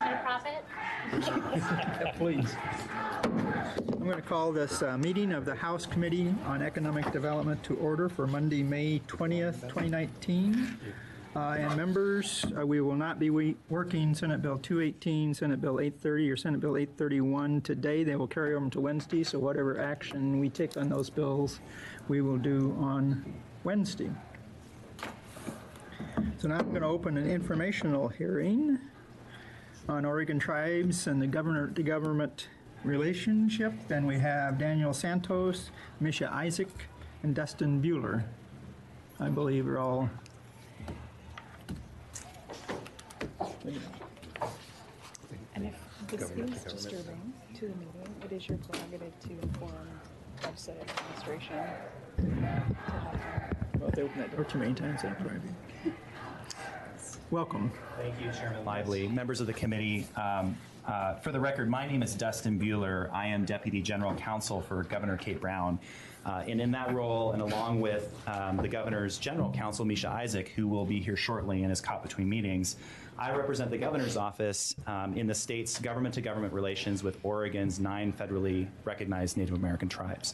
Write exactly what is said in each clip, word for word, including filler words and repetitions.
profit? Please. I'm going to call this uh, meeting of the House Committee on Economic Development to order for Monday, May twentieth, twenty nineteen. Uh, and members, uh, we will not be we working Senate Bill two eighteen, Senate Bill eight thirty, or Senate Bill eight thirty-one today. They will carry over to Wednesday, so whatever action we take on those bills, we will do on Wednesday. So now I'm going to open an informational hearing on Oregon tribes and the government-to-government relationship. Then we have Daniel Santos, Misha Isaac, and Dustin Buehler. I believe are all. And if this is disturbing to the meeting, it is your prerogative to inform legislative administration to have. Well, they opened that door too many times, that probably. Welcome. Thank you, Chairman Lively. Members of the committee, um, uh, for the record, my name is Dustin Buehler. I am Deputy General Counsel for Governor Kate Brown. Uh, and in that role, and along with um, the Governor's General Counsel, Misha Isaac, who will be here shortly and is caught between meetings, I represent the Governor's office um, in the state's government-to-government relations with Oregon's nine federally recognized Native American tribes.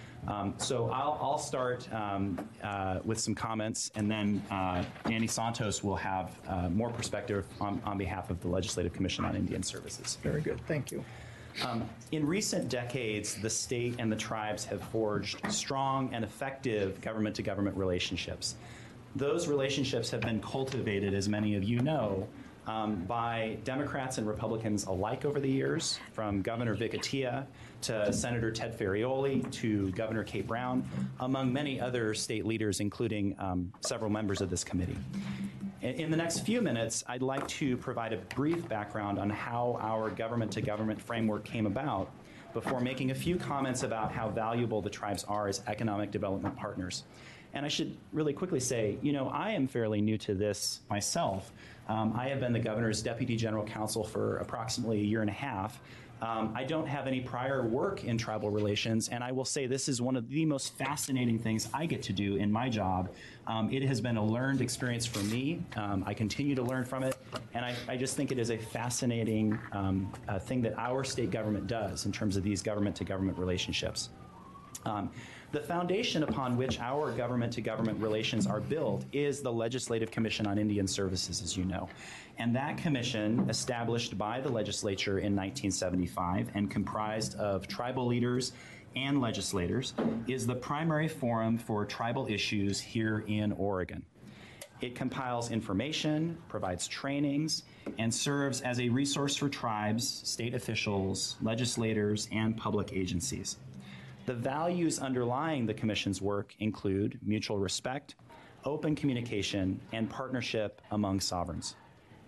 Um, so I'll, I'll start um, uh, with some comments, and then uh, Annie Santos will have uh, more perspective on, on behalf of the Legislative Commission on Indian Services. Very good. Thank you. Um, in recent decades, the state and the tribes have forged strong and effective government-to-government relationships. Those relationships have been cultivated, as many of you know, Um, by Democrats and Republicans alike over the years, from Governor Vic Atiyeh to Senator Ted Ferrioli to Governor Kate Brown, among many other state leaders, including um, several members of this committee. In, in the next few minutes, I'd like to provide a brief background on how our government-to-government framework came about before making a few comments about how valuable the tribes are as economic development partners. And I should really quickly say, you know, I am fairly new to this myself. Um, I have been the Governor's Deputy General Counsel for approximately a year and a half. Um, I don't have any prior work in tribal relations, and I will say this is one of the most fascinating things I get to do in my job. Um, it has been a learned experience for me. Um, I continue to learn from it, and I, I just think it is a fascinating um, uh, thing that our state government does in terms of these government-to-government relationships. Um, the foundation upon which our government-to-government relations are built is the Legislative Commission on Indian Services, as you know. And that commission, established by the legislature in nineteen seventy-five and comprised of tribal leaders and legislators, is the primary forum for tribal issues here in Oregon. It compiles information, provides trainings, and serves as a resource for tribes, state officials, legislators, and public agencies. The values underlying the Commission's work include mutual respect, open communication, and partnership among sovereigns.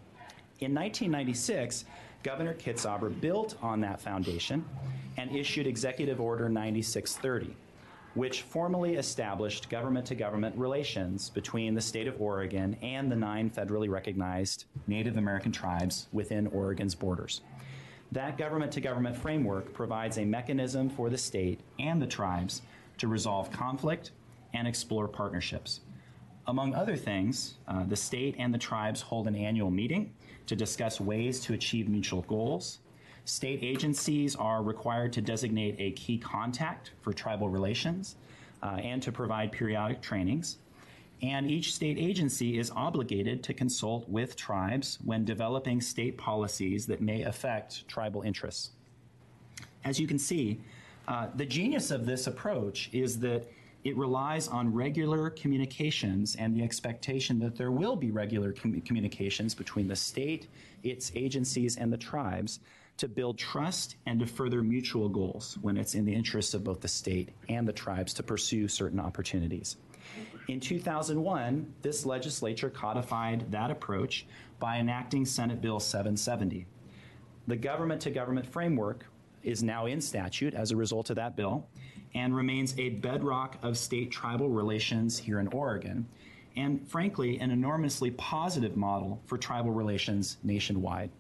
In nineteen ninety-six, Governor Kitzhaber built on that foundation and issued Executive Order ninety-six thirty, which formally established government-to-government relations between the state of Oregon and the nine federally recognized Native American tribes within Oregon's borders. That government-to-government framework provides a mechanism for the state and the tribes to resolve conflict and explore partnerships. Among other things, uh, the state and the tribes hold an annual meeting to discuss ways to achieve mutual goals. State agencies are required to designate a key contact for tribal relations uh, and to provide periodic trainings. And each state agency is obligated to consult with tribes when developing state policies that may affect tribal interests. As you can see, uh, the genius of this approach is that it relies on regular communications and the expectation that there will be regular com- communications between the state, its agencies, and the tribes to build trust and to further mutual goals when it's in the interests of both the state and the tribes to pursue certain opportunities. In two thousand one, this legislature codified that approach by enacting Senate Bill seven seventy. The government-to-government framework is now in statute as a result of that bill and remains a bedrock of state-tribal relations here in Oregon, and frankly, an enormously positive model for tribal relations nationwide.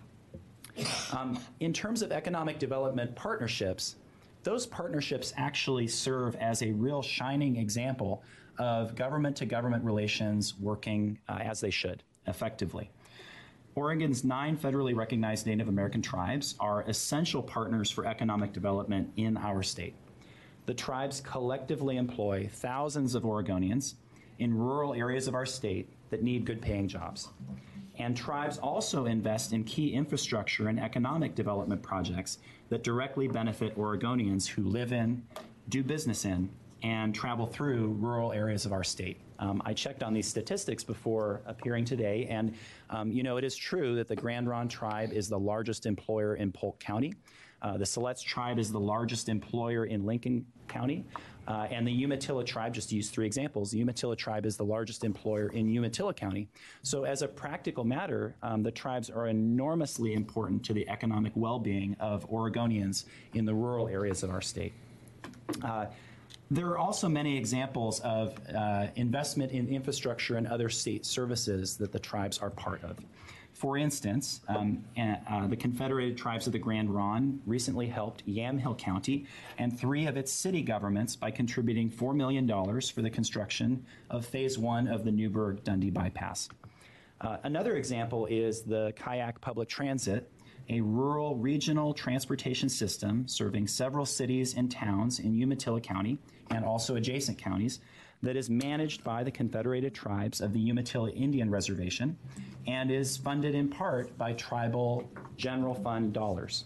Um, in terms of economic development partnerships, those partnerships actually serve as a real shining example of government-to-government relations working uh, as they should, effectively. Oregon's nine federally recognized Native American tribes are essential partners for economic development in our state. The tribes collectively employ thousands of Oregonians in rural areas of our state that need good paying jobs. And tribes also invest in key infrastructure and economic development projects that directly benefit Oregonians who live in, do business in, and travel through rural areas of our state. Um, I checked on these statistics before appearing today, and um, you know, it is true that the Grand Ronde tribe is the largest employer in Polk County. Uh, the Siletz tribe is the largest employer in Lincoln County. Uh, and the Umatilla tribe, just to use three examples, the Umatilla tribe is the largest employer in Umatilla County. So as a practical matter, um, the tribes are enormously important to the economic well-being of Oregonians in the rural areas of our state. Uh, There are also many examples of uh, investment in infrastructure and other state services that the tribes are part of. For instance, um, uh, the Confederated Tribes of the Grand Ronde recently helped Yamhill County and three of its city governments by contributing four million dollars for the construction of Phase One of the Newburgh-Dundee Bypass. Uh, another example is the Kayak Public Transit, a rural regional transportation system serving several cities and towns in Umatilla County and also adjacent counties that is managed by the Confederated Tribes of the Umatilla Indian Reservation and is funded in part by tribal general fund dollars.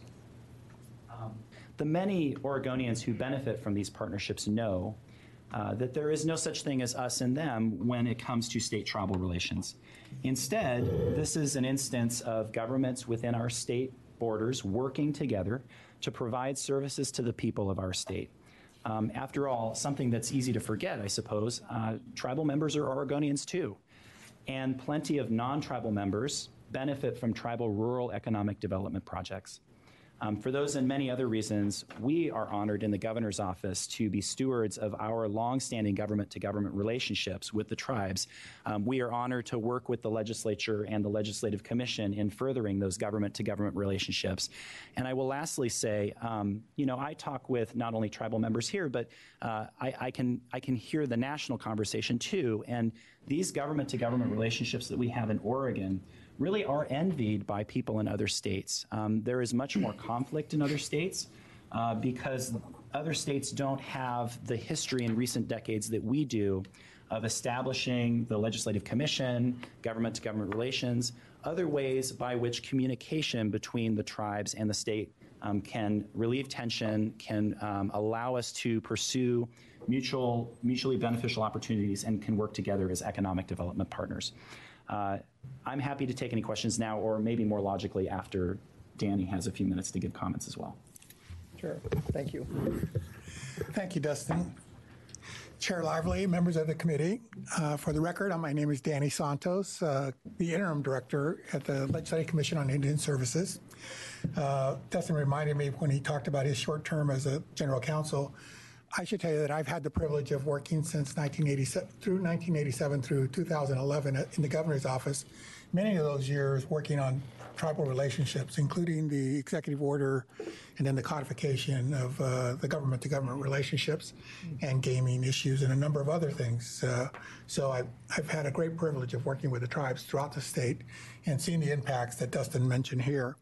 Um, the many Oregonians who benefit from these partnerships know uh, that there is no such thing as us and them when it comes to state-tribal relations. Instead, this is an instance of governments within our state borders working together to provide services to the people of our state. Um, after all, something that's easy to forget, I suppose, uh, tribal members are Oregonians too. And plenty of non-tribal members benefit from tribal rural economic development projects. Um, for those and many other reasons, we are honored in the governor's office to be stewards of our longstanding government-to-government relationships with the tribes. Um, we are honored to work with the legislature and the Legislative Commission in furthering those government-to-government relationships. And I will lastly say, um, you know, I talk with not only tribal members here, but uh, I, I can I can hear the national conversation too. And these government-to-government relationships that we have in Oregon really are envied by people in other states. Um, there is much more conflict in other states uh, because other states don't have the history in recent decades that we do of establishing the Legislative Commission, government-to-government relations, other ways by which communication between the tribes and the state um, can relieve tension, can um, allow us to pursue mutual, mutually beneficial opportunities, and can work together as economic development partners. Uh, I'm happy to take any questions now, or maybe more logically after Danny has a few minutes to give comments as well. Sure. Thank you. Thank you, Dustin. Chair Lively, members of the committee. Uh, for the record, my name is Danny Santos, uh, the interim director at the Legislative Commission on Indian Services. Uh, Dustin reminded me when he talked about his short term as a general counsel. I should tell you that I've had the privilege of working since nineteen eighty-seven through nineteen eighty-seven through two thousand eleven in the governor's office. Many of those years working on tribal relationships, including the executive order and then the codification of uh, the government-to-government relationships and gaming issues and a number of other things. Uh, so I've, I've had a great privilege of working with the tribes throughout the state and seeing the impacts that Dustin mentioned here.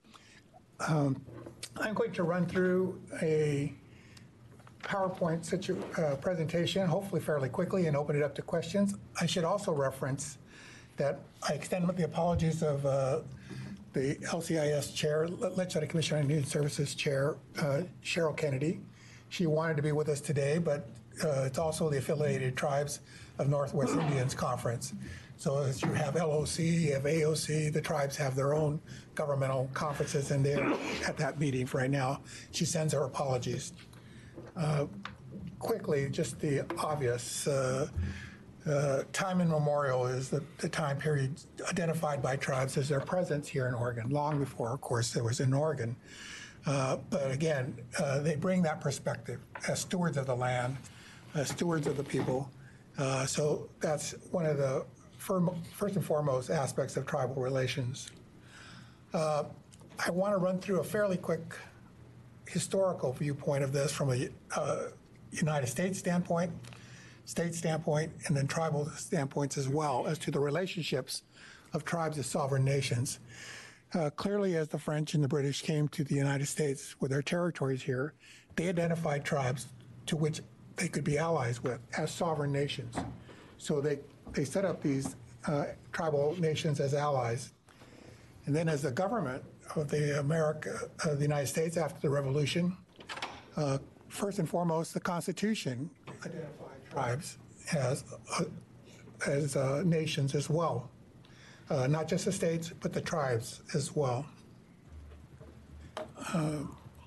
Um, I'm going to run through a PowerPoint situ uh, presentation, hopefully fairly quickly, and open it up to questions. I should also reference that I extend the apologies of uh, the L C I S chair, Legislative Commission on Indian Services chair, uh, Cheryl Kennedy. She wanted to be with us today, but uh, it's also the Affiliated Tribes of Northwest Indians Conference. So as you have L O C, you have A O C, the tribes have their own governmental conferences, and they're at that meeting for right now. She sends her apologies. Uh, quickly, just the obvious, uh, uh, time immemorial is the, the time period identified by tribes as their presence here in Oregon, long before, of course, there was in Oregon. Uh, but again, uh, they bring that perspective as stewards of the land, as stewards of the people. Uh, so that's one of the firm, first and foremost aspects of tribal relations. Uh, I want to run through a fairly quick historical viewpoint of this from a uh, United States standpoint, state standpoint, and then tribal standpoints as well as to the relationships of tribes as sovereign nations. Uh, clearly, as the French and the British came to the United States with their territories here, they identified tribes to which they could be allies with as sovereign nations. So they, they set up these uh, tribal nations as allies. And then as the government of the America, of the United States after the Revolution, uh, first and foremost, the Constitution identified tribes as, uh, as uh, nations as well. Uh, not just the states, but the tribes as well. Uh,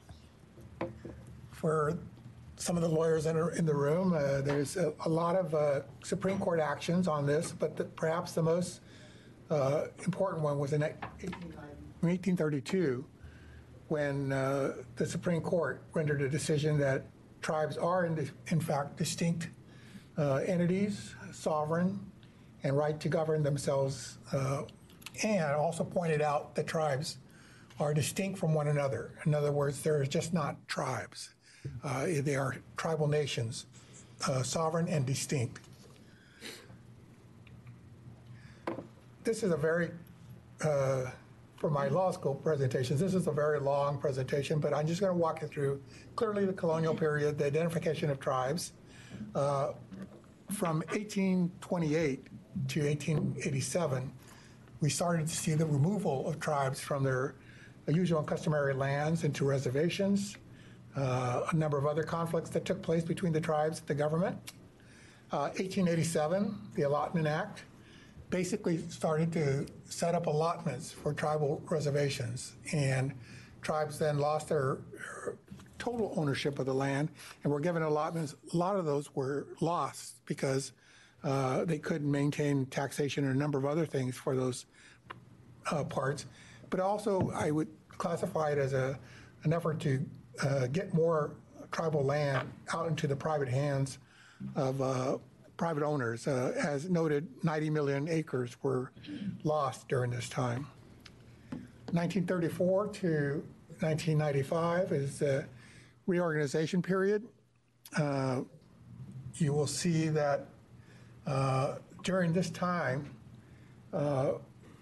for some of the lawyers in, in the room, uh, there's a, a lot of uh, Supreme Court actions on this, but the, perhaps the most uh, important one was in eighteen thirty-two, when uh, the Supreme Court rendered a decision that tribes are in, in fact distinct uh, entities, sovereign, and right to govern themselves, uh, and also pointed out that tribes are distinct from one another. In other words, they're just not tribes. Uh, they are tribal nations, uh, sovereign and distinct. This is a very, uh, for my law school presentations, this is a very long presentation, but I'm just going to walk you through clearly the colonial period, the identification of tribes. Uh, from eighteen twenty-eight to eighteen eighty-seven, we started to see the removal of tribes from their usual and customary lands into reservations, uh, a number of other conflicts that took place between the tribes and the government. Uh, eighteen eighty-seven, the Allotment Act, basically started to set up allotments for tribal reservations, and tribes then lost their total ownership of the land and were given allotments. A lot of those were lost because uh, they couldn't maintain taxation and a number of other things for those uh, parts. But also, I would classify it as a, an effort to uh, get more tribal land out into the private hands of uh, private owners. Uh, as noted, ninety million acres were lost during this time. nineteen thirty-four to nineteen ninety-five is the reorganization period. Uh, you will see that uh, during this time, uh,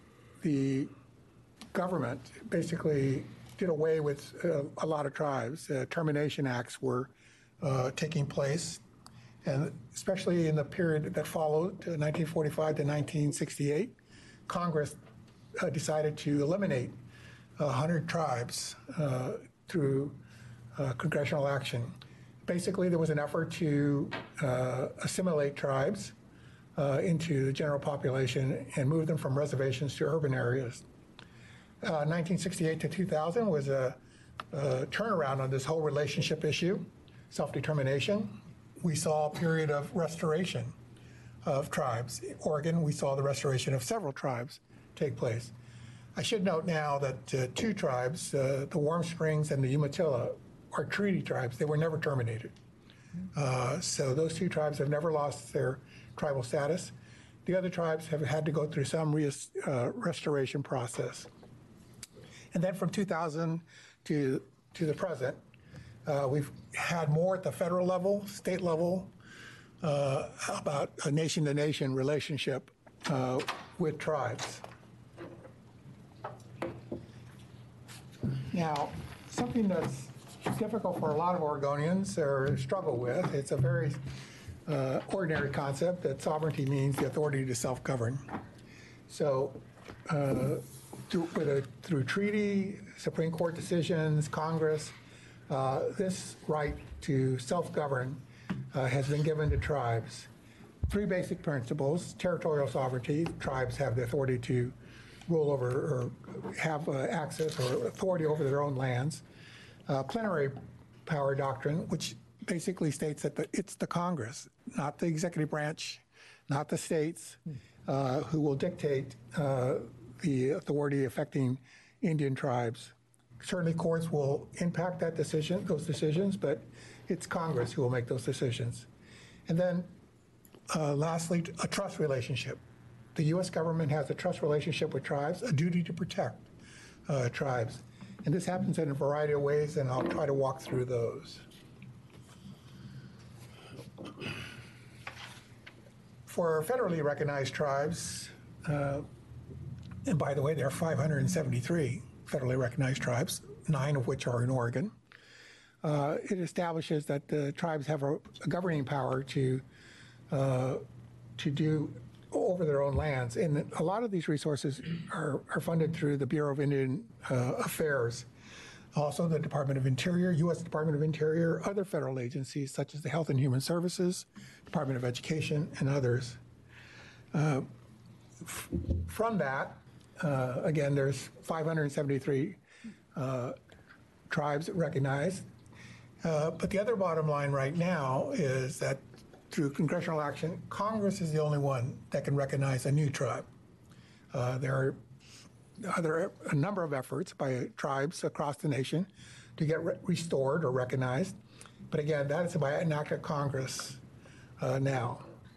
the government basically did away with uh, a lot of tribes. Uh, termination acts were uh, taking place, and especially in the period that followed, uh, nineteen forty-five to nineteen sixty-eight, Congress uh, decided to eliminate one hundred tribes uh, through uh, congressional action. Basically, there was an effort to uh, assimilate tribes uh, into the general population and move them from reservations to urban areas. Uh, nineteen sixty-eight to two thousand was a, a turnaround on this whole relationship issue, self-determination. We saw a period of restoration of tribes. In Oregon, we saw the restoration of several tribes take place. I should note now that uh, two tribes, uh, the Warm Springs and the Umatilla, are treaty tribes. They were never terminated. Uh, so those two tribes have never lost their tribal status. The other tribes have had to go through some re uh, restoration process. And then from two thousand to, to the present, uh, we've had more at the federal level, state level, uh, about a nation-to-nation relationship uh, with tribes. Now, something that's difficult for a lot of Oregonians or struggle with, it's a very uh, ordinary concept that sovereignty means the authority to self-govern. So uh, through, with a, through treaty, Supreme Court decisions, Congress, uh, this right to self-govern uh, has been given to tribes. Three basic principles: territorial sovereignty, tribes have the authority to rule over or have uh, access or authority over their own lands. Uh, plenary power doctrine, which basically states that the, it's the Congress, not the executive branch, not the states, uh, who will dictate uh, the authority affecting Indian tribes. Certainly courts will impact that decision, those decisions, but it's Congress who will make those decisions. And then uh, lastly, a trust relationship. The U S government has a trust relationship with tribes, a duty to protect uh, tribes. And this happens in a variety of ways, and I'll try to walk through those. For federally recognized tribes, uh, And by the way, there are five hundred seventy-three federally recognized tribes, nine of which are in Oregon. Uh, it establishes that the tribes have a, a governing power to uh, to do over their own lands. And a lot of these resources are, are funded through the Bureau of Indian uh, Affairs, also the Department of Interior, U S Department of Interior, other federal agencies such as the Health and Human Services, Department of Education, and others. Uh, f- from that, uh, again, there's five hundred seventy-three uh, tribes recognized. Uh, but the other bottom line right now is that through congressional action, Congress is the only one that can recognize a new tribe. Uh, there are other, a number of efforts by tribes across the nation to get re- restored or recognized. But again, that is by an act of Congress uh, now.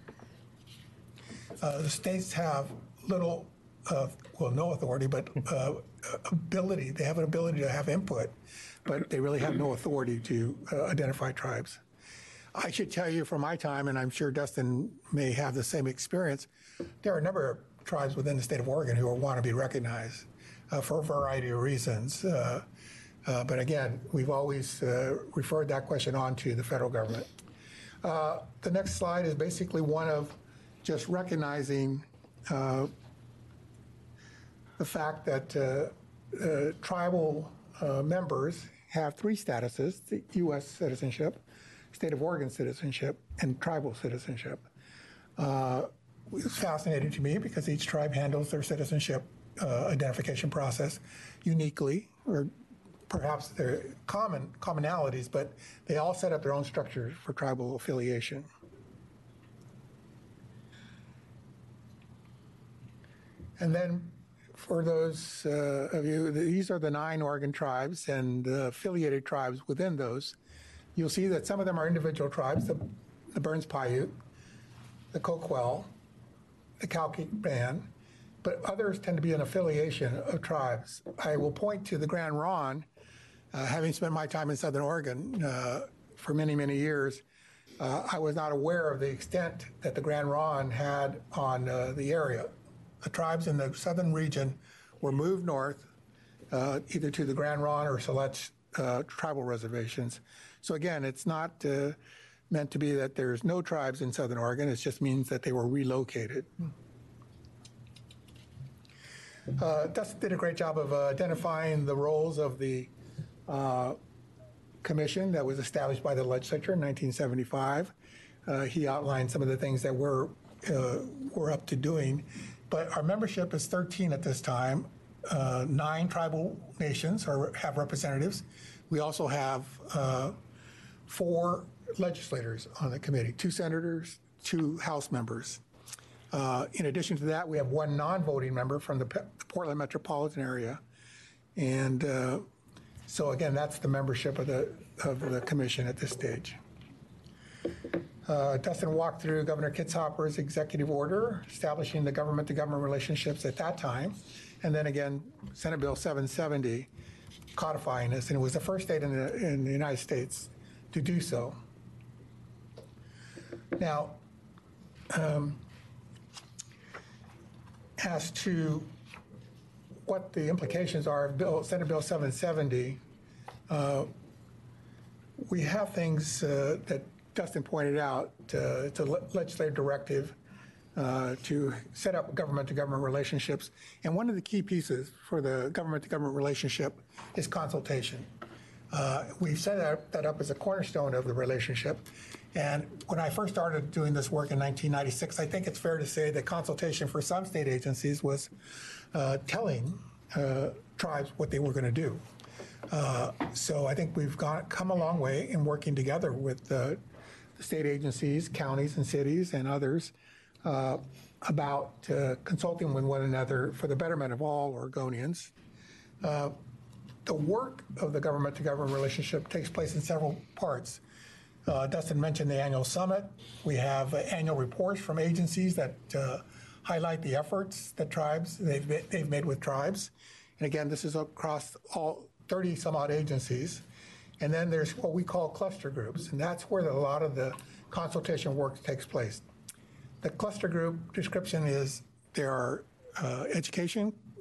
Uh, the states have little, uh, well, no authority, but uh, ability. They have an ability to have input, but they really have no authority to uh, identify tribes. I should tell you from my time, and I'm sure Dustin may have the same experience, there are a number of tribes within the state of Oregon who want to be recognized uh, for a variety of reasons. Uh, uh, but again, we've always uh, referred that question on to the federal government. Uh, the next slide is basically one of just recognizing uh, the fact that uh, uh, tribal uh, members have three statuses: the U S citizenship, state of Oregon citizenship, and tribal citizenship. Uh, it's fascinating to me because each tribe handles their citizenship uh, identification process uniquely, or perhaps they're common commonalities, but they all set up their own structures for tribal affiliation. And then for those uh, of you, these are the nine Oregon tribes and the affiliated tribes within those. You'll see that some of them are individual tribes, the, the Burns Paiute, the Coquel, the Calkee Band, but others tend to be an affiliation of tribes. I will point to the Grand Ronde, uh, having spent my time in Southern Oregon uh, for many, many years. Uh, I was not aware of the extent that the Grand Ronde had on uh, the area. The tribes in the southern region were moved north, uh, either to the Grand Ronde or Siletz uh, tribal reservations. So again, it's not uh, meant to be that there's no tribes in Southern Oregon. It just means that they were relocated. Uh, Dustin did a great job of uh, identifying the roles of the uh, commission that was established by the legislature in nineteen seventy-five. Uh, he outlined some of the things that we're, uh, we're up to doing. But our membership is thirteen at this time. Uh, nine tribal nations are, have representatives. We also have uh, four legislators on the committee, two senators, two House members. Uh, in addition to that, we have one non-voting member from the, P- the Portland metropolitan area. And uh, so again, that's the membership of the, of the commission at this stage. Uh, Dustin walked through Governor Kitzhaber's executive order establishing the government-to-government relationships at that time, and then again, Senate Bill seven seventy codifying this, and it was the first state in the, in the United States to do so. Now, um, as to what the implications are of Bill, Senate Bill seven seventy, uh, we have things uh, that Dustin pointed out. Uh, it's a le- legislative directive uh, to set up government-to-government relationships. And one of the key pieces for the government-to-government relationship is consultation. Uh, we've set that, that up as a cornerstone of the relationship. And when I first started doing this work in nineteen ninety-six, I think it's fair to say that consultation for some state agencies was uh, telling uh, tribes what they were going to do. Uh, so I think we've got, come a long way in working together with uh, the state agencies, counties and cities and others uh, about uh, consulting with one another for the betterment of all Oregonians. Uh, the work of the government-to-government relationship takes place in several parts. Uh, Dustin mentioned the annual summit. We have uh, annual reports from agencies that uh, highlight the efforts that tribes, they've, they've made with tribes. And again, this is across all thirty some odd agencies. And then there's what we call cluster groups, and that's where the, a lot of the consultation work takes place. The cluster group description is there are uh, education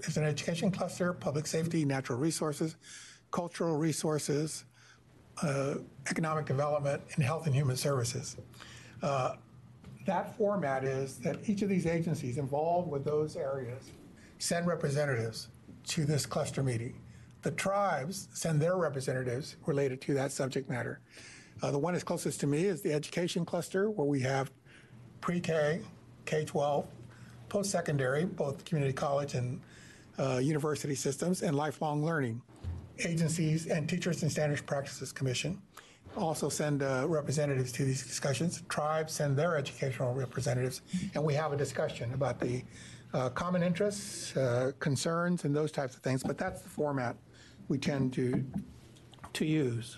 there's an education cluster, public safety, natural resources, cultural resources, uh, economic development, and health and human services. Uh, that format is that each of these agencies involved with those areas send representatives to this cluster meeting. The tribes send their representatives related to that subject matter. Uh, the one that's closest to me is the education cluster, where we have pre-K, K twelve, post-secondary, both community college and uh, university systems, and lifelong learning. Agencies and Teachers and Standards Practices Commission also send uh, representatives to these discussions. Tribes send their educational representatives, and we have a discussion about the uh, common interests, uh, concerns, and those types of things. But that's the format we tend to to use.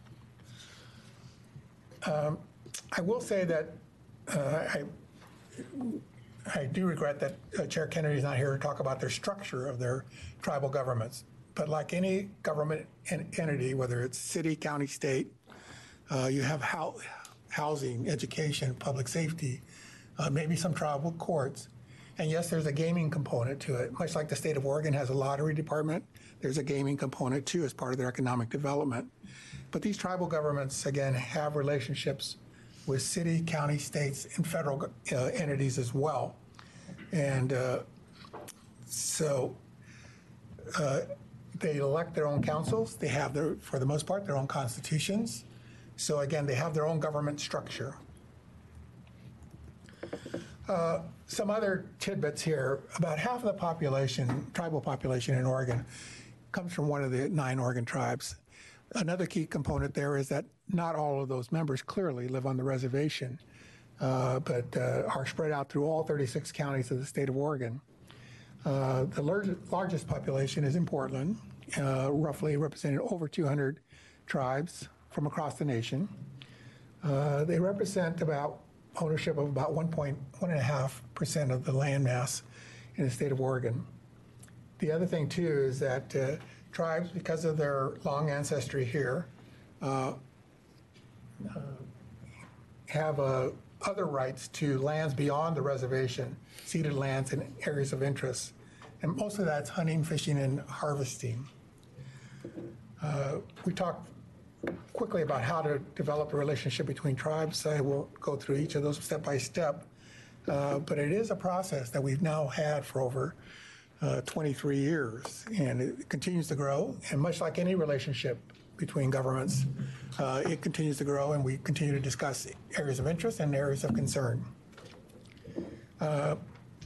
Um, I will say that uh, I I do regret that uh, Chair Kennedy is not here to talk about their structure of their tribal governments. But like any government en- entity, whether it's city, county, state, uh, you have ho- housing, education, public safety, uh, maybe some tribal courts. And yes, there's a gaming component to it. Much like the state of Oregon has a lottery department, there's a gaming component too as part of their economic development. But these tribal governments, again, have relationships with city, county, states, and federal uh, entities as well. And uh, so uh, they elect their own councils. They have, their, for the most part, their own constitutions. So again, they have their own government structure. Uh, some other tidbits here. About half of the population, tribal population in Oregon, comes from one of the nine Oregon tribes. Another key component there is that not all of those members clearly live on the reservation, uh, but uh, are spread out through all thirty-six counties of the state of Oregon. Uh, the lar- largest population is in Portland, uh, roughly representing over two hundred tribes from across the nation. Uh, they represent about ownership of about one point one and a half percent of the land mass in the state of Oregon. The other thing too is that uh, tribes, because of their long ancestry here, uh, uh, have uh, other rights to lands beyond the reservation, ceded lands and areas of interest. And most of that's hunting, fishing, and harvesting. Uh, we talked quickly about how to develop a relationship between tribes. I will go through each of those step by step. Uh, but it is a process that we've now had for over uh, twenty-three years, and it continues to grow. And much like any relationship between governments, uh, it continues to grow, and we continue to discuss areas of interest and areas of concern. Uh,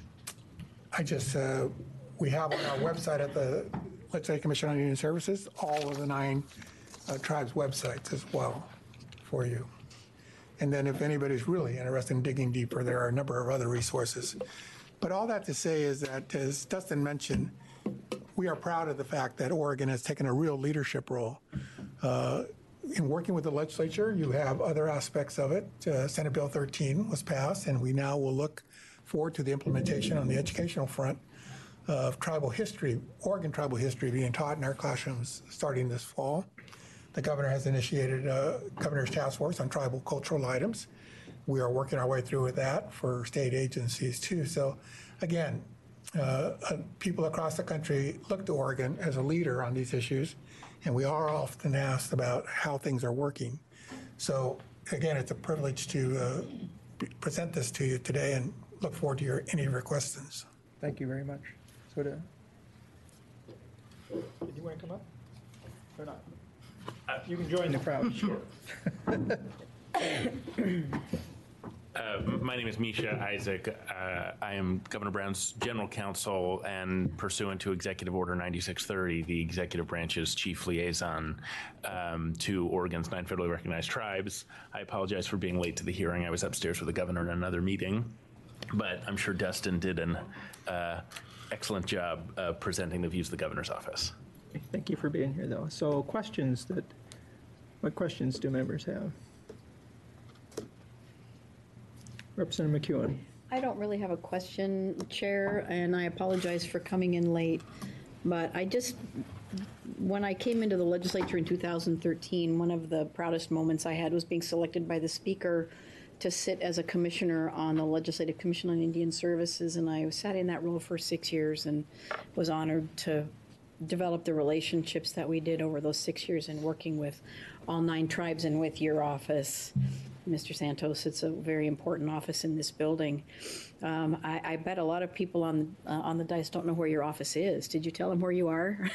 I just, uh, we have on our website at the Legislative Commission on Indian Services, all of the nine uh, tribes' websites as well for you. And then if anybody's really interested in digging deeper, there are a number of other resources. But all that to say is that, as Dustin mentioned, we are proud of the fact that Oregon has taken a real leadership role. Uh, in working with the legislature, you have other aspects of it. Uh, Senate Bill thirteen was passed, and we now will look forward to the implementation on the educational front of tribal history, Oregon tribal history being taught in our classrooms starting this fall. The governor has initiated a governor's task force on tribal cultural items. We are working our way through with that for state agencies too. So again, uh, uh, people across the country look to Oregon as a leader on these issues, and we are often asked about how things are working. So again, it's a privilege to uh, present this to you today, and look forward to your, any of your questions. Thank you very much. So to, did you want to come up or not? Uh, you can join the crowd. Sure. Uh, my name is Misha Isaac. Uh, I am Governor Brown's general counsel, and pursuant to Executive Order ninety-six thirty, the executive branch's chief liaison um, to Oregon's nine federally recognized tribes. I apologize for being late to the hearing. I was upstairs with the governor in another meeting, but I'm sure Dustin did an uh, excellent job uh, presenting the views of the governor's office. Thank you for being here, though. So questions that, what questions do members have? Representative McEwen. I don't really have a question, Chair, and I apologize for coming in late, but I just, when I came into the legislature in two thousand thirteen, one of the proudest moments I had was being selected by the Speaker to sit as a commissioner on the Legislative Commission on Indian Services, and I sat in that role for six years and was honored to develop the relationships that we did over those six years in working with all nine tribes and with your office, Mister Santos. It's a very important office in this building. Um, I, I bet a lot of people on uh, on the dais don't know where your office is. Did you tell them where you are?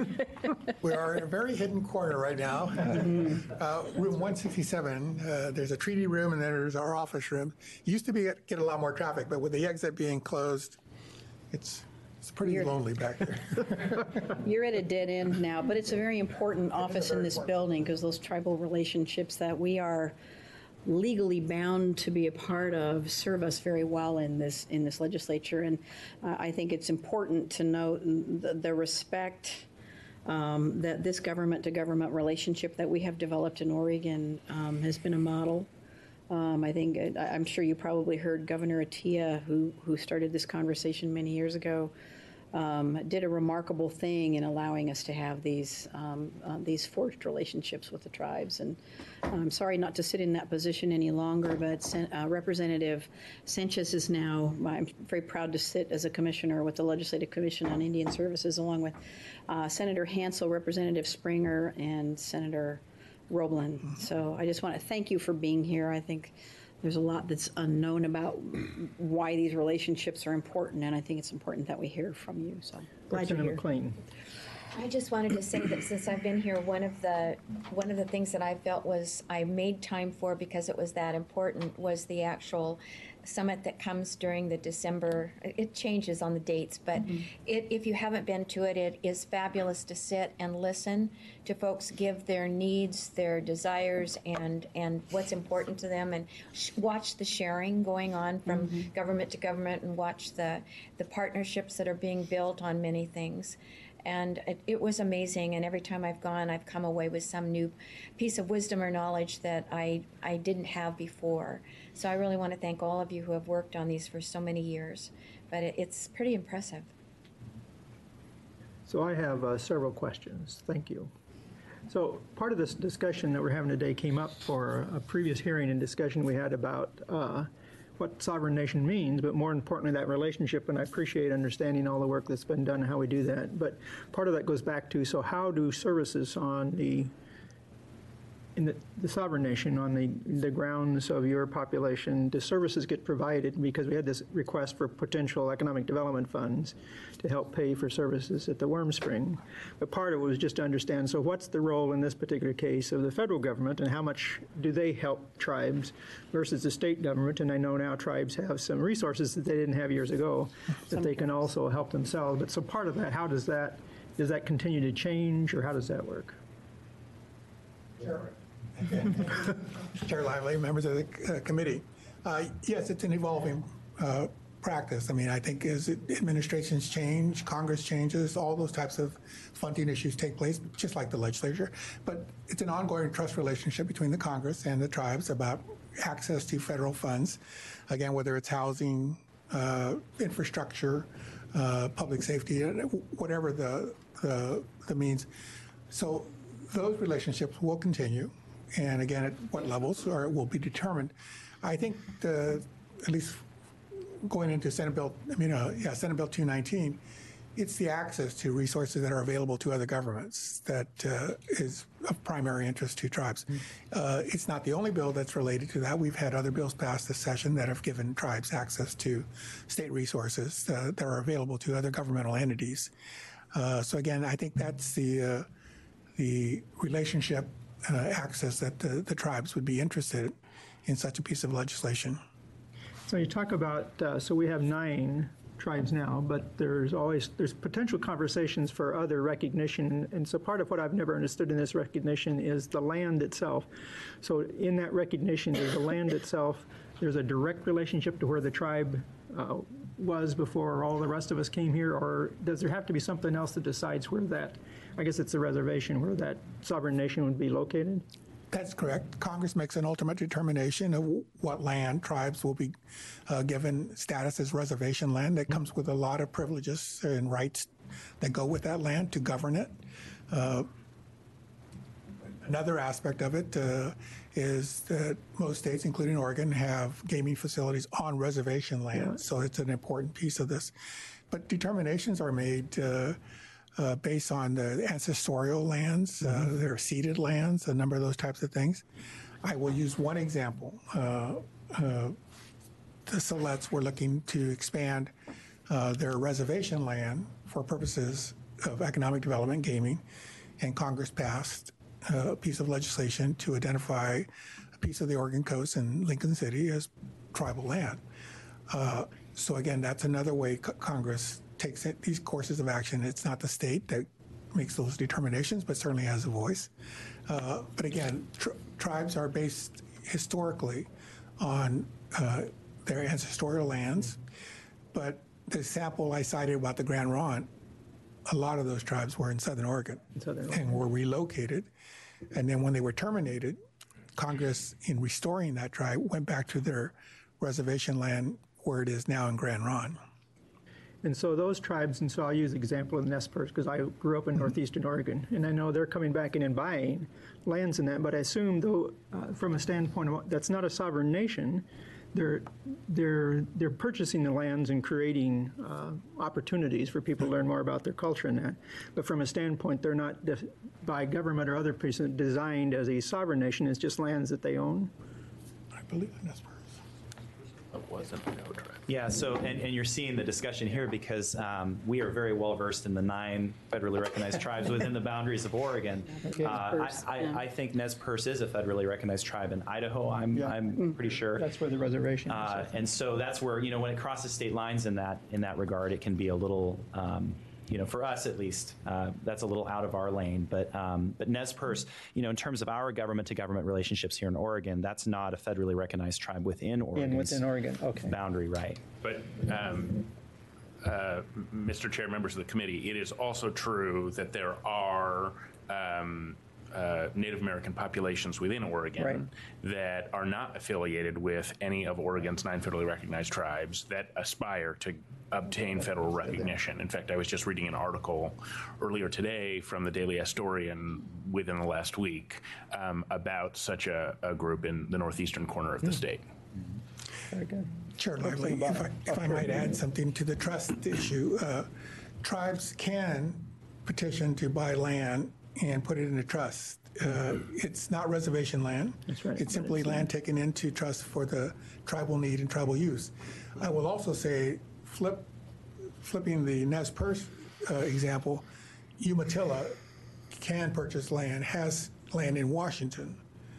We are in a very hidden corner right now. Uh, room one sixty-seven, uh, there's a treaty room and then there's our office room. Used to be get, get a lot more traffic, but with the exit being closed, it's it's pretty You're- lonely back there. You're at a dead end now, but it's a very important office in this building because those tribal relationships that we are legally bound to be a part of serve us very well in this in this legislature. And uh, I think it's important to note the, the respect um, that this government-to-government relationship that we have developed in Oregon um, has been a model. Um, I think I- I'm sure you probably heard Governor Atiyeh, who who started this conversation many years ago, um, did a remarkable thing in allowing us to have these um, uh, these forged relationships with the tribes. And I'm sorry not to sit in that position any longer, but Sen- uh, Representative Sanchez is now, I'm very proud to sit as a commissioner with the Legislative Commission on Indian Services, along with uh, Senator Hansel, Representative Springer, and Senator Roblin. So I just want to thank you for being here. I think there's a lot that's unknown about why these relationships are important, and I think it's important that we hear from you. So glad you're Representative here. McLean. I just wanted to say that since I've been here, one of the one of the things that I felt was I made time for because it was that important was the actual summit that comes during the December. It changes on the dates, but it, if you haven't been to it, it is fabulous to sit and listen to folks give their needs, their desires, and and what's important to them, and sh- watch the sharing going on from government to government, and watch the the partnerships that are being built on many things. And it, it was amazing, and every time I've gone, I've come away with some new piece of wisdom or knowledge that I, I didn't have before. So I really want to thank all of you who have worked on these for so many years. But it, it's pretty impressive. So I have uh, several questions. Thank you. So part of this discussion that we're having today came up for a previous hearing and discussion we had about uh, what sovereign nation means, but more importantly, that relationship, and I appreciate understanding all the work that's been done and how we do that. But part of that goes back to, so how do services on the in the, the sovereign nation, on the, the grounds of your population, do services get provided? Because we had this request for potential economic development funds to help pay for services at the Worm Spring. But part of it was just to understand, so what's the role in this particular case of the federal government, and how much do they help tribes versus the state government? And I know now tribes have some resources that they didn't have years ago that they can also help themselves. But so part of that, how does that, does that continue to change, or how does that work? Chair Chair Lively, members of the uh, committee. Uh, yes, it's an evolving uh, practice. I mean, I think as administrations change, Congress changes, all those types of funding issues take place, just like the legislature. But it's an ongoing trust relationship between the Congress and the tribes about access to federal funds. Again, whether it's housing, uh, infrastructure, uh, public safety, whatever the, the, the means. So those relationships will continue. And again, at what levels or it will be determined. I think the, at least going into Senate Bill, I mean, uh, yeah, Senate Bill two nineteen, it's the access to resources that are available to other governments that uh, is of primary interest to tribes. Uh, it's not the only bill that's related to that. We've had other bills passed this session that have given tribes access to state resources uh, that are available to other governmental entities. Uh, so again, I think that's the uh, the relationship uh, access that the, the tribes would be interested in such a piece of legislation. So you talk about, uh, so we have nine tribes now, but there's always, there's potential conversations for other recognition. And so part of what I've never understood in this recognition is the land itself. So in that recognition, is the land itself, there's a direct relationship to where the tribe uh, was before all the rest of us came here, or does there have to be something else that decides where that, I guess it's a reservation, where that sovereign nation would be located? That's correct. Congress makes an ultimate determination of what land tribes will be uh, given status as reservation land. That comes with a lot of privileges and rights that go with that land to govern it. Uh, another aspect of it uh, is that most states, including Oregon, have gaming facilities on reservation land. So it's an important piece of this. But determinations are made uh, uh, based on the ancestorial lands, uh, their ceded lands, a number of those types of things. I will use one example. Uh, uh, the Siletz were looking to expand uh, their reservation land for purposes of economic development, gaming, and Congress passed uh, a piece of legislation to identify a piece of the Oregon coast and Lincoln City as tribal land. Uh, so again, that's another way co- Congress takes it, these courses of action. It's not the state that makes those determinations, but certainly has a voice. Uh, but again, tr- tribes are based historically on uh, their ancestral lands. But the sample I cited about the Grand Ronde, a lot of those tribes were in Southern Oregon, Southern and were relocated. And then when they were terminated, Congress, in restoring that tribe, went back to their reservation land where it is now in Grand Ronde. And so those tribes, and so I'll use the example of Nez Perce because I grew up in northeastern Oregon, and I know they're coming back in and buying lands in that, but I assume, though, uh, from a standpoint of that's not a sovereign nation, they're they're they're purchasing the lands and creating uh, opportunities for people to learn more about their culture and that. But from a standpoint, they're not def- by government or other person designed as a sovereign nation. It's just lands that they own. I believe in Nez Perce. It wasn't no tribe. Yeah, so, and, and you're seeing the discussion here because um, we are very well versed in the nine federally recognized tribes within the boundaries of Oregon. Uh, I, Perce, I, yeah. I think Nez Perce is a federally recognized tribe in Idaho, I'm, I'm pretty sure. That's where the reservation is. Uh, and so that's where, you know, when it crosses state lines in that, in that regard, it can be a little, um, you know, for us at least, uh, that's a little out of our lane. But um, but Nez Perce, you know, in terms of our government-to-government relationships here in Oregon, that's not a federally recognized tribe within Oregon. In within Oregon, okay. Boundary, right. But, um, uh, Mister Chair, members of the committee, it is also true that there are um, uh, Native American populations within Oregon Right. that are not affiliated with any of Oregon's nine federally recognized tribes that aspire to obtain federal recognition. In fact, I was just reading an article earlier today from the Daily Astorian within the last week um, about such a, a group in the northeastern corner of the state. Very good. Chair Lively, if I, if I might add something to the trust issue, uh, tribes can petition to buy land and put it in a trust. Uh, it's not reservation land. That's right. It's simply land taken into trust for the tribal need and tribal use. I will also say, flip, flipping the Nez Perce uh, example, Umatilla can purchase land, has land in Washington.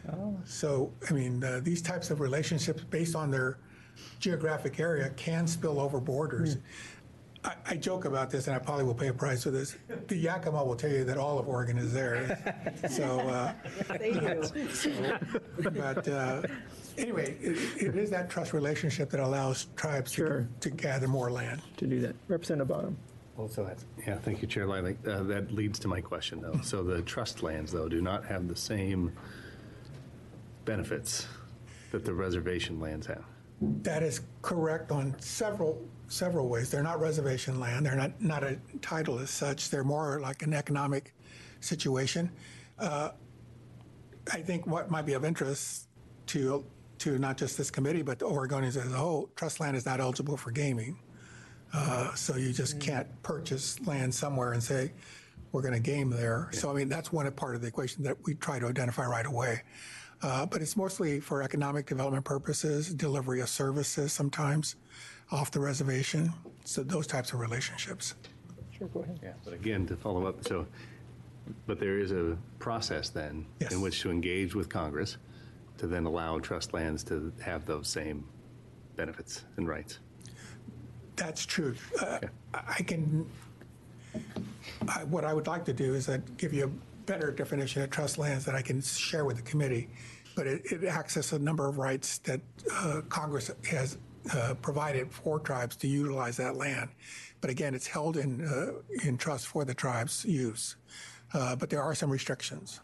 So, I mean, uh, these types of relationships based on their geographic area can spill over borders. I, I joke about this, and I probably will pay a price for this. The Yakima will tell you that all of Oregon is theirs. So, uh, They do. but uh, anyway, it, it is that trust relationship that allows tribes Sure. to, to gather more land. To do that. Representative Bottom. Well, so that's, yeah, thank you, Chair Lively. Uh, that leads to my question, though. So the trust lands, though, do not have the same benefits that the reservation lands have. That is correct on several several ways. They're not reservation land. They're not not a title as such. They're more like an economic situation. Uh, I think what might be of interest to to not just this committee but the Oregonians as a whole, trust land is not eligible for gaming. Uh, so you just can't purchase land somewhere and say we're going to game there. So I mean that's one part of the equation that we try to identify right away. Uh, but it's mostly for economic development purposes, delivery of services sometimes off the reservation. So those types of relationships. Sure, go ahead. Yeah, but again, to follow up, so, but there is a process then Yes. in which to engage with Congress to then allow trust lands to have those same benefits and rights. That's true. Uh, I can, I, what I would like to do is I'd give you a better definition of trust lands that I can share with the committee, but it, it accesses a number of rights that uh, Congress has uh, provided for tribes to utilize that land. But again, it's held in uh, in trust for the tribe's use. Uh, but there are some restrictions.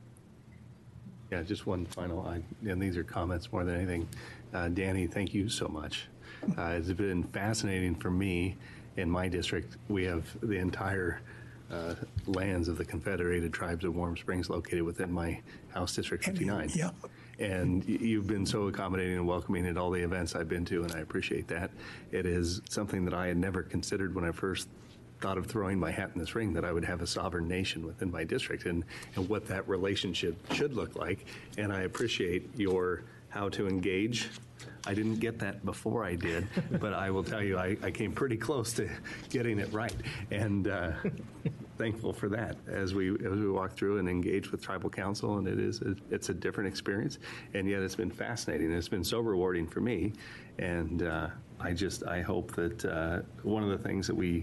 Yeah, just one final, I, and these are comments more than anything. Uh, Danny, thank you so much. Uh, it's been fascinating for me. In my district, we have the entire uh, lands of the Confederated Tribes of Warm Springs located within my House District fifty-nine. Yeah. And y- you've been so accommodating and welcoming at all the events I've been to, and I appreciate that. It is something that I had never considered when I first thought of throwing my hat in this ring, that I would have a sovereign nation within my district, and, and what that relationship should look like. And I appreciate your how to engage. I didn't get that before I did, but I will tell you, I, I came pretty close to getting it right. And uh, thankful for that as we as we walk through and engage with tribal council. And it is a, it's a different experience, and yet it's been fascinating. It's been so rewarding for me. And uh, I just I hope that uh, one of the things that we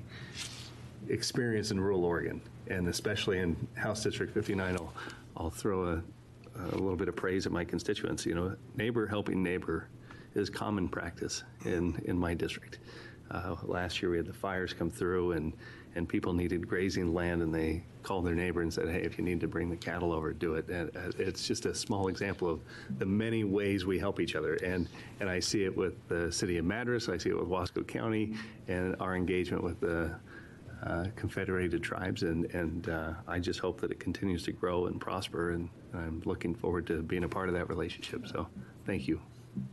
experience in rural Oregon, and especially in House District fifty-nine, I'll, I'll throw a, a little bit of praise at my constituents. You know, neighbor helping neighbor is common practice in, in my district. Uh, last year we had the fires come through, and, and people needed grazing land, and they called their neighbor and said, hey, if you need to bring the cattle over, do it. And uh, it's just a small example of the many ways we help each other. And, and I see it with the city of Madras, I see it with Wasco County, and our engagement with the Uh, confederated tribes, and, and uh, I just hope that it continues to grow and prosper, and I'm looking forward to being a part of that relationship. So thank you.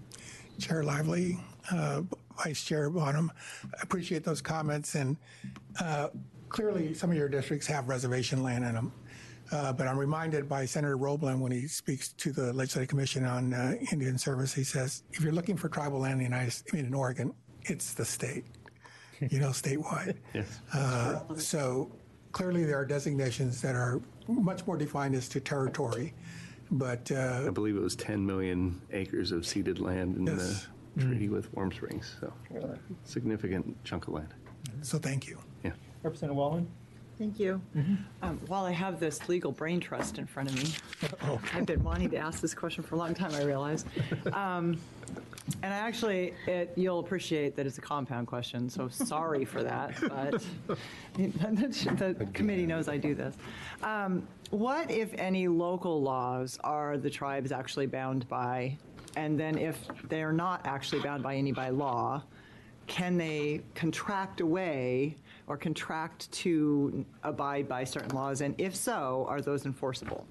Chair Lively, uh, Vice Chair Bonham, I appreciate those comments, and uh, clearly some of your districts have reservation land in them. Uh, but I'm reminded by Senator Roblin when he speaks to the Legislative Commission on uh, Indian Service, he says, if you're looking for tribal land in the United States, I mean, in Oregon, it's the state. You know, statewide. Yes. Uh, so clearly there are designations that are much more defined as to territory, but uh, I believe it was ten million acres of ceded land in Yes. the treaty with Warm Springs, so significant chunk of land. so thank you. Yeah. Representative Wallen? Thank you. Um, While I have this legal brain trust in front of me, I've been wanting to ask this question for a long time, I realize. Um, And actually, it, you'll appreciate that it's a compound question, so sorry for that, but the committee knows I do this. Um, What, if any, local laws are the tribes actually bound by? And then if they're not actually bound by any by law, can they contract away or contract to abide by certain laws? And if so, are those enforceable?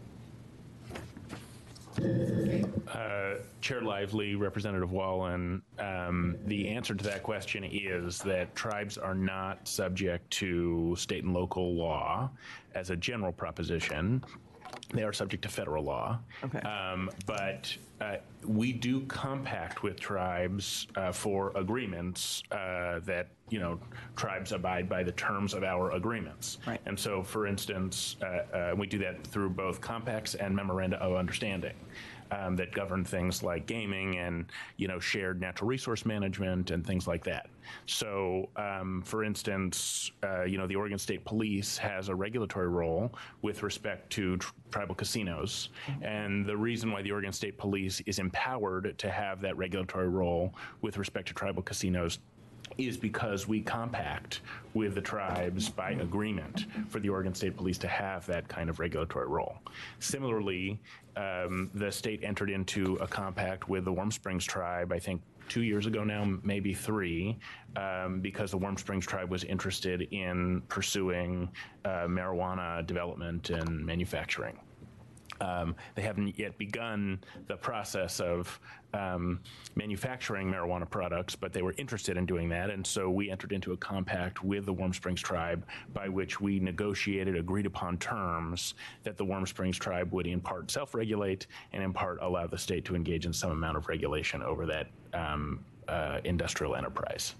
Uh, Chair Lively, Representative Wallen, um, the answer to that question is that tribes are not subject to state and local law as a general proposition. They are subject to federal law. Okay. Um, but uh, we do compact with tribes uh, for agreements uh, that, you know, tribes abide by the terms of our agreements. Right. And so, for instance, uh, uh, we do that through both compacts and memoranda of understanding. Um, that govern things like gaming and, you know, shared natural resource management and things like that. So, um, for instance, uh, you know, the Oregon State Police has a regulatory role with respect to tr- tribal casinos. And the reason why the Oregon State Police is empowered to have that regulatory role with respect to tribal casinos is because we compact with the tribes by agreement for the Oregon State Police to have that kind of regulatory role. Similarly, um, the state entered into a compact with the Warm Springs tribe, I think two years ago now, maybe three, um, because the Warm Springs tribe was interested in pursuing uh, marijuana development and manufacturing. Um, they haven't yet begun the process of um, manufacturing marijuana products, but they were interested in doing that. And so we entered into a compact with the Warm Springs tribe by which we negotiated agreed upon terms that the Warm Springs tribe would in part self-regulate and in part allow the state to engage in some amount of regulation over that um, uh, industrial enterprise.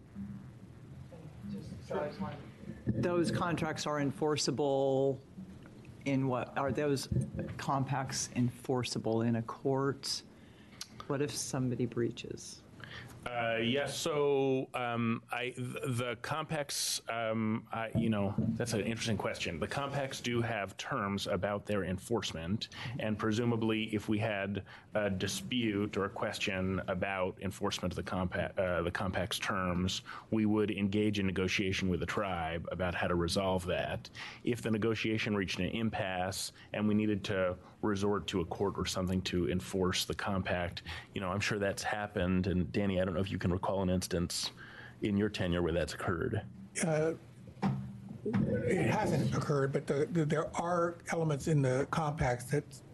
Those contracts are enforceable in what? Are those compacts enforceable in a court? What if somebody breaches? Uh, yes, so um, I, th- the compacts, um, I, you know, that's an interesting question. The compacts do have terms about their enforcement, and presumably if we had a dispute or a question about enforcement of the compact, uh, the compact's terms, we would engage in negotiation with the tribe about how to resolve that. If the negotiation reached an impasse and we needed to resort to a court or something to enforce the compact, you know, I'm sure that's happened. And Danny, I don't know if you can recall an instance in your tenure where that's occurred. Uh, it hasn't occurred, but the, the, there are elements in the compacts that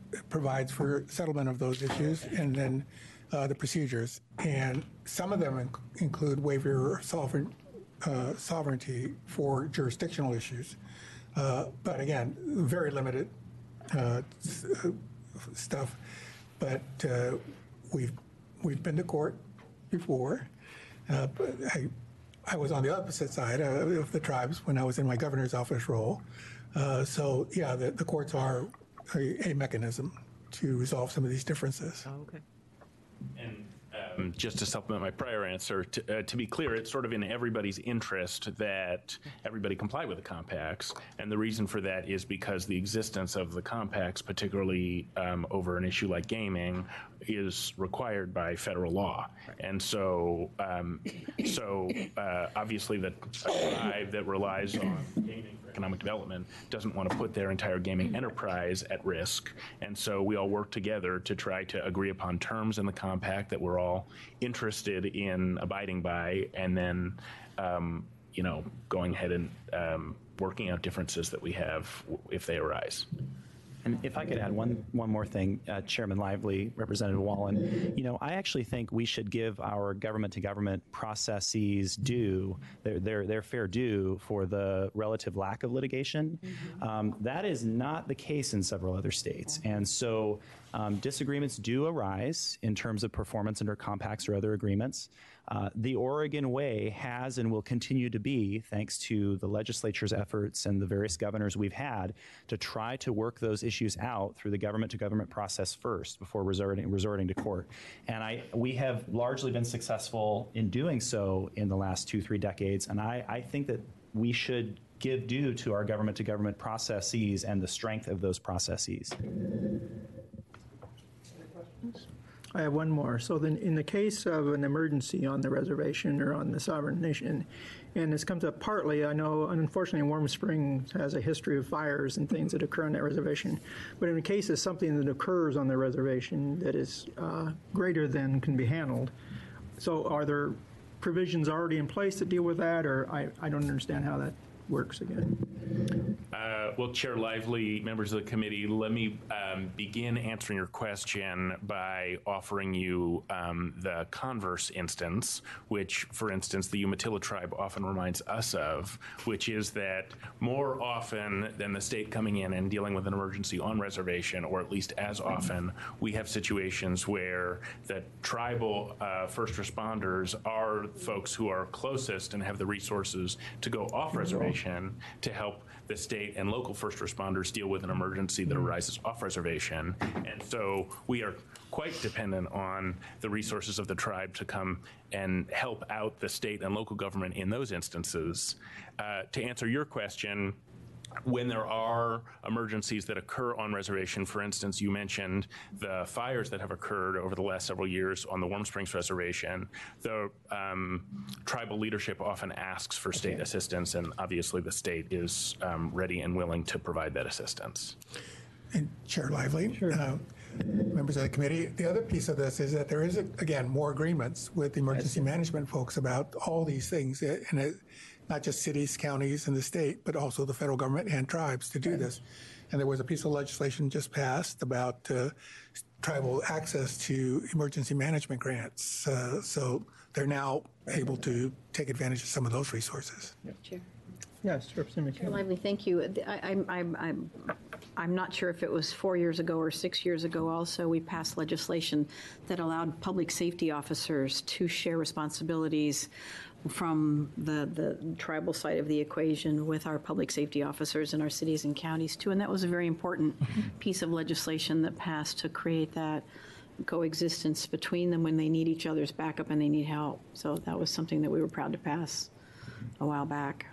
provides for settlement of those issues and then uh, the procedures. And some of them inc- include waiver of sovereign, uh, sovereignty for jurisdictional issues. Uh, but again, very limited uh, s- uh, stuff. But uh, we've we've been to court before. Uh, but I I was on the opposite side uh, of the tribes when I was in my governor's office role. Uh, so yeah, the, the courts are a, a mechanism to resolve some of these differences. Oh, okay. And um, just to supplement my prior answer, to, uh, to be clear, it's sort of in everybody's interest that everybody comply with the compacts. And the reason for that is because the existence of the compacts, particularly um, over an issue like gaming, is required by federal law. And so, um, so uh, obviously, the tribe that relies on gaming for economic development doesn't want to put their entire gaming enterprise at risk. And so we all work together to try to agree upon terms in the compact that we're all interested in abiding by, and then, um, you know, going ahead and um, working out differences that we have if they arise. And if I could add one one more thing, uh, Chairman Lively, Representative Wallen, you know, I actually think we should give our government-to-government processes due, their, their, their fair due for the relative lack of litigation. Mm-hmm. Um, that is not the case in several other states. And so um, disagreements do arise in terms of performance under compacts or other agreements. Uh, the Oregon way has and will continue to be, thanks to the legislature's efforts and the various governors we've had, to try to work those issues out through the government-to-government process first before resorting, resorting to court. And I, we have largely been successful in doing so in the last two, three decades. And I, I think that we should give due to our government-to-government processes and the strength of those processes. I have one more. So then, in the case of an emergency on the reservation or on the sovereign nation, and this comes up partly, I know, unfortunately, Warm Springs has a history of fires and things that occur on that reservation. But in the case of something that occurs on the reservation that is uh, greater than can be handled, so are there provisions already in place to deal with that, or I, I don't understand how that works again? Uh, well, Chair Lively, members of the committee, let me um, begin answering your question by offering you um, the converse instance, which, for instance, the Umatilla tribe often reminds us of, which is that more often than the state coming in and dealing with an emergency on reservation, or at least as often, we have situations where the tribal uh, first responders are folks who are closest and have the resources to go off reservation to help the state and local first responders deal with an emergency that arises off reservation. And so we are quite dependent on the resources of the tribe to come and help out the state and local government in those instances. Uh, to answer your question, when there are emergencies that occur on reservation, for instance, you mentioned the fires that have occurred over the last several years on the Warm Springs Reservation, the um, tribal leadership often asks for state assistance, and obviously the state is um, ready and willing to provide that assistance. And Chair Lively, sure. uh, members of the committee, the other piece of this is that there is, again, more agreements with the emergency management folks about all these things, and it, not just cities, counties, and the state, but also the federal government and tribes to do this. And there was a piece of legislation just passed about uh, tribal access to emergency management grants. Uh, so they're now able to take advantage of some of those resources. Chair. Yes, Representative Chair McKim. Lively, thank you. I, I'm, I'm, I'm, I'm not sure if it was four years ago or six years ago also, we passed legislation that allowed public safety officers to share responsibilities from the, the tribal side of the equation with our public safety officers in our cities and counties too. And that was a very important piece of legislation that passed to create that coexistence between them when they need each other's backup and they need help. So that was something that we were proud to pass a while back.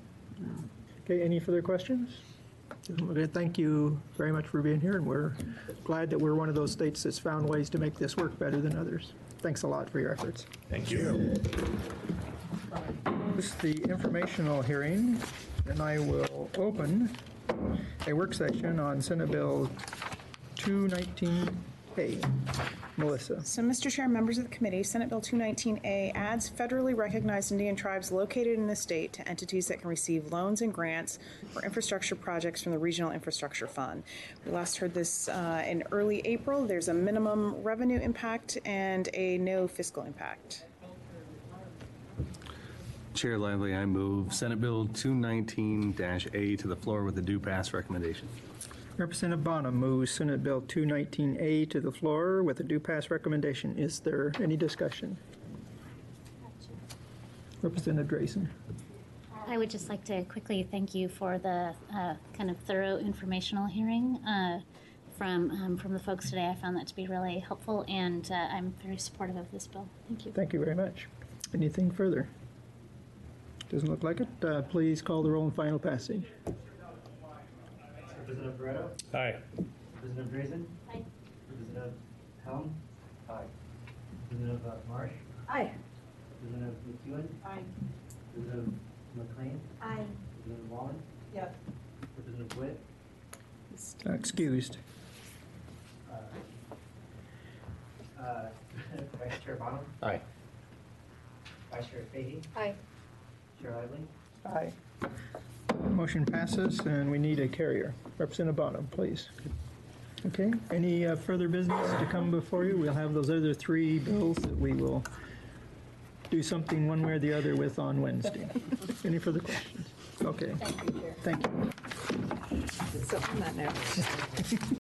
Okay, any further questions? Okay, thank you very much for being here, and we're glad that we're one of those states that's found ways to make this work better than others. Thanks a lot for your efforts. Thank you. This is the informational hearing, and I will open a work session on Senate Bill two nineteen Okay, Melissa. So, Mister Chair, members of the committee, Senate Bill two nineteen A adds federally recognized Indian tribes located in the state to entities that can receive loans and grants for infrastructure projects from the Regional Infrastructure Fund. We last heard this uh, in early April. There's a minimum revenue impact and a no fiscal impact. Chair Lively, I move Senate Bill two nineteen A to the floor with a due pass recommendation. Representative Bonham moves Senate Bill two nineteen A to the floor with a due pass recommendation. Is there any discussion? Representative Drayson. I would just like to quickly thank you for the uh, kind of thorough informational hearing uh, from um, from the folks today. I found that to be really helpful, and uh, I'm very supportive of this bill. Thank you. Thank you very much. Anything further? Doesn't look like it. Uh, please call the roll in final passage. Representative Barretto? Aye. Representative Drazen? Aye. Representative Helm? Aye. Representative uh, Marsh? Aye. Representative McEwen? Aye. Representative McLean? Aye. Representative Wallen? Yep. Representative Witt? Uh, excused. Uh, uh, Vice Chair Bonham? Aye. Vice Chair Fahey? Aye. Chair Lively? Aye. Motion passes, and we need a carrier. Representative Bonham, please. Okay, any uh, further business to come before you? We'll have those other three bills that we will do something one way or the other with on Wednesday. Any further questions? Okay. Thank you. So on that note.